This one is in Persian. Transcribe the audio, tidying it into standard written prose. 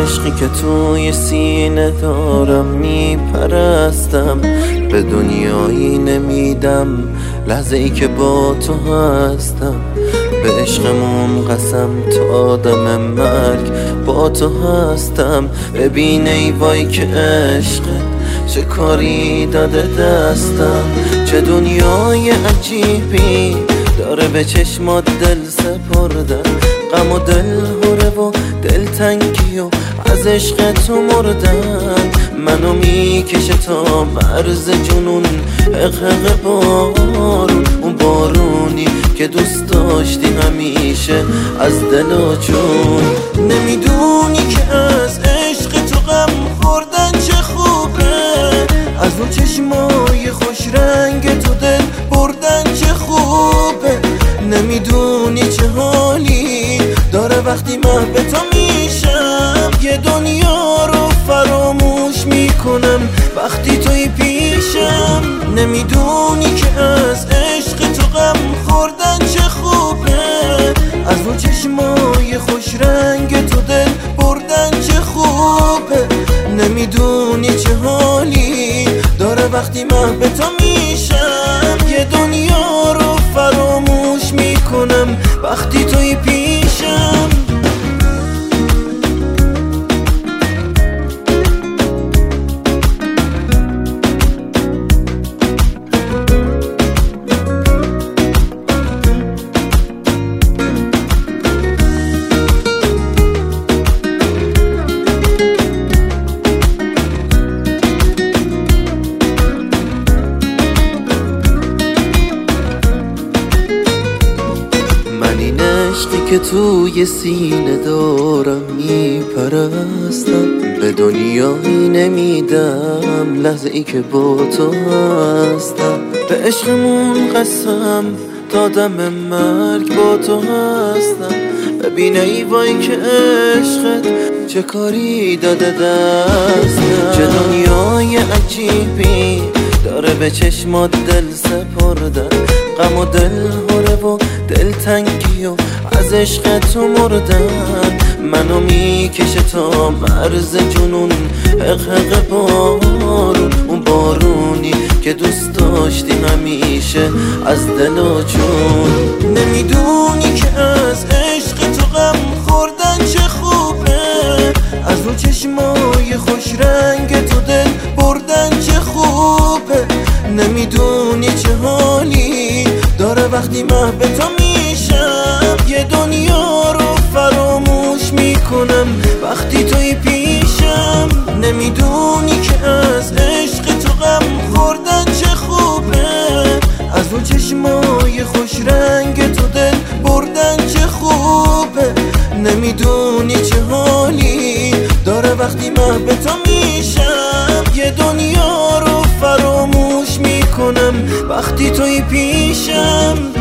عشقی که توی سینه دارم میپرستم، به دنیایی نمیدم لحظه ای که با تو هستم. به عشقمون قسم تا دم مرگ با تو هستم. ببین ای وای که عشقت چه کاری داده دستم، چه دنیای عجیبی داره به چشمات دل سپردن. غم و دل هره و دل تنگی و از عشق تو مردن. منو میکشه تا مرز جنون، حقق بارون، اون بارونی که دوست داشتی همیشه از دل و جون. نمیدونی که از عشق تو غم خوردن چه خوبه، از اون چشمای خوش رنگ تو دل بردن چه خوبه. نمیدونی چه حالی داره وقتی من به تو میشم، یه دنیا رو فراموش میکنم وقتی توی پیشم. نمیدونی که از عشق تو غم خوردن چه خوبه، از اون چشمای خوش رنگ تو دل بردن چه خوبه. نمیدونی چه حالی داره وقتی من به تو میشم، یه دنیا رو فراموش میکنم وقتی توی پیشم. عشقی که توی سینه دارم میپرستم، به دنیایی نمیدم لحظه ای که با تو هستم. به عشقمون قسم تا دم مرگ با تو هستم. ببین ای وای که عشقت چه کاری داده دستم، چه دنیای عجیبی داره به چشمات دل سپردن. غم و دل هره و دل تنگی و از عشق تو مردن. منو میکشه تا مرز جنون، حقق بارون، اون بارونی که دوست داشتی همیشه از دل و جون. نمیدونی که از عشق تو غم خوردن چه خوبه، از اون چشمای خوش رنگ تو دل بردن چه خوبه. نمیدونی چه حالی داره وقتی من به تو میشم، یه دنیا رو فراموش میکنم وقتی توی پیشم. نمیدونی که از عشق تو غم خوردن چه خوبه، از اون چشمای خوش رنگ تو دل بردن چه خوبه. نمیدونی چه حالی داره وقتی من به تو میشم، یه دنیا رو فراموش میکنم وقتی توی پیشم.